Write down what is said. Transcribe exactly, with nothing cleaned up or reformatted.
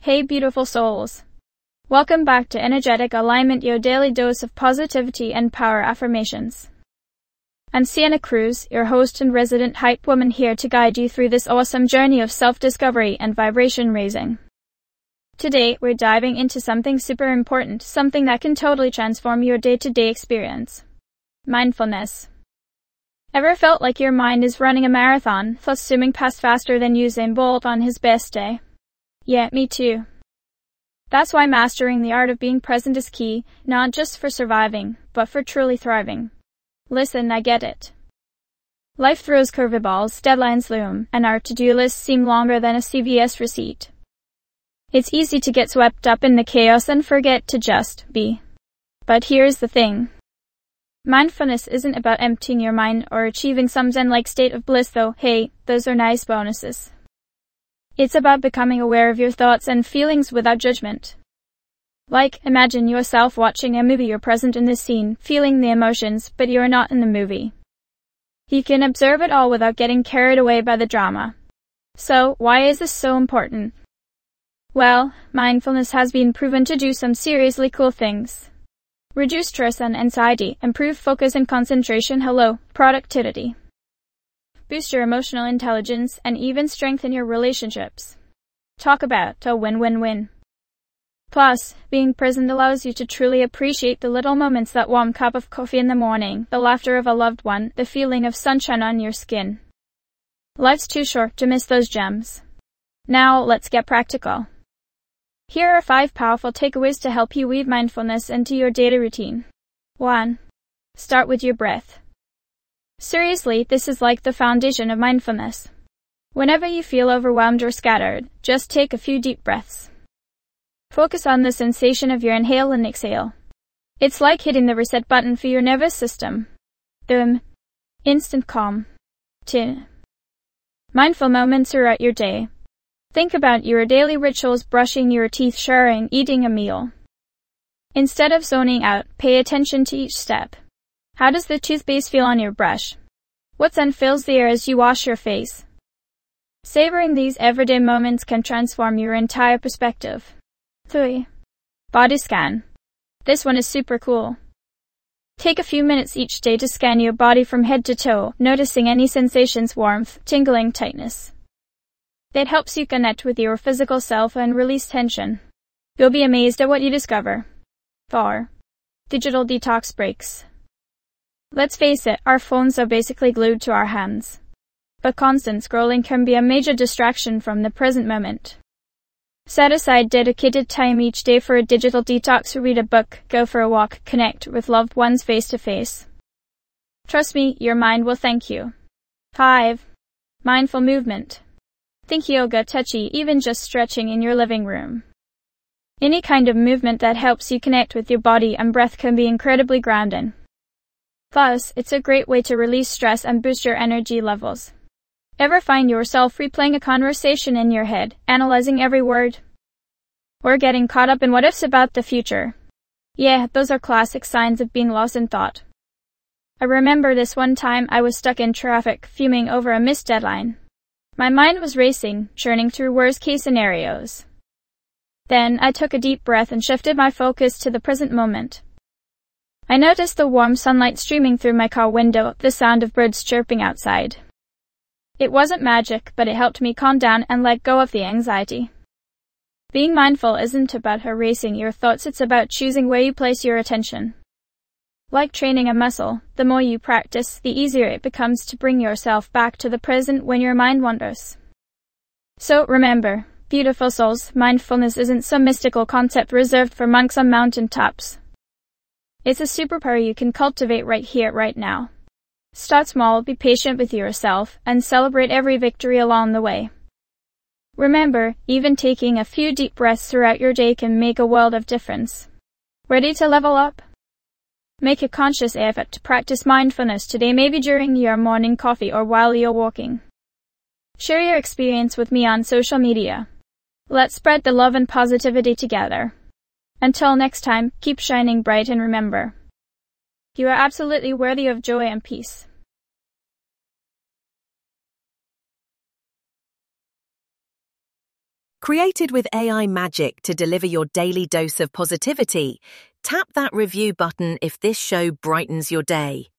Hey beautiful souls. Welcome back to Energetic Alignment, your daily dose of positivity and power affirmations. I'm Sienna Cruz, your host and resident hype woman, here to guide you through this awesome journey of self-discovery and vibration raising. Today, we're diving into something super important, something that can totally transform your day-to-day experience. Mindfulness. Ever felt like your mind is running a marathon, thus zooming past faster than Usain Bolt on his best day? Yeah, me too. That's why mastering the art of being present is key, not just for surviving, but for truly thriving. Listen, I get it. Life throws curveballs, deadlines loom, and our to-do lists seem longer than a C V S receipt. It's easy to get swept up in the chaos and forget to just be. But here's the thing. Mindfulness isn't about emptying your mind or achieving some zen-like state of bliss, though. Hey, those are nice bonuses. It's about becoming aware of your thoughts and feelings without judgment. Like, imagine yourself watching a movie. You're present in the scene, feeling the emotions, but you're not in the movie. You can observe it all without getting carried away by the drama. So, why is this so important? Well, mindfulness has been proven to do some seriously cool things. Reduce stress and anxiety, improve focus and concentration, hello, productivity. Boost your emotional intelligence, and even strengthen your relationships. Talk about a win-win-win. Plus, being present allows you to truly appreciate the little moments: that warm cup of coffee in the morning, the laughter of a loved one, the feeling of sunshine on your skin. Life's too short to miss those gems. Now, let's get practical. Here are five powerful takeaways to help you weave mindfulness into your daily routine. one. Start with your breath. Seriously, this is like the foundation of mindfulness. Whenever you feel overwhelmed or scattered, just take a few deep breaths. Focus on the sensation of your inhale and exhale. It's like hitting the reset button for your nervous system. Boom. Instant calm. two. Mindful moments throughout your day. Think about your daily rituals: brushing your teeth, showering, eating a meal. Instead of zoning out, pay attention to each step. How does the toothpaste feel on your brush? What scent fills the air as you wash your face? Savoring these everyday moments can transform your entire perspective. three. Body scan. This one is super cool. Take a few minutes each day to scan your body from head to toe, noticing any sensations: warmth, tingling, tightness. That helps you connect with your physical self and release tension. You'll be amazed at what you discover. four. Digital detox breaks. Let's face it, our phones are basically glued to our hands. But constant scrolling can be a major distraction from the present moment. Set aside dedicated time each day for a digital detox. Read a book, go for a walk, connect with loved ones face to face. Trust me, your mind will thank you. five. Mindful movement. Think yoga, tai chi, even just stretching in your living room. Any kind of movement that helps you connect with your body and breath can be incredibly grounding. Plus, it's a great way to release stress and boost your energy levels. Ever find yourself replaying a conversation in your head, analyzing every word? Or getting caught up in what-ifs about the future? Yeah, those are classic signs of being lost in thought. I remember this one time I was stuck in traffic, fuming over a missed deadline. My mind was racing, churning through worst-case scenarios. Then, I took a deep breath and shifted my focus to the present moment. I noticed the warm sunlight streaming through my car window, the sound of birds chirping outside. It wasn't magic, but it helped me calm down and let go of the anxiety. Being mindful isn't about erasing your thoughts, it's about choosing where you place your attention. Like training a muscle, the more you practice, the easier it becomes to bring yourself back to the present when your mind wanders. So remember, beautiful souls, mindfulness isn't some mystical concept reserved for monks on mountain tops. It's a superpower you can cultivate right here, right now. Start small, be patient with yourself, and celebrate every victory along the way. Remember, even taking a few deep breaths throughout your day can make a world of difference. Ready to level up? Make a conscious effort to practice mindfulness today, maybe during your morning coffee or while you're walking. Share your experience with me on social media. Let's spread the love and positivity together. Until next time, keep shining bright and remember, you are absolutely worthy of joy and peace. Created with A I magic to deliver your daily dose of positivity, tap that review button if this show brightens your day.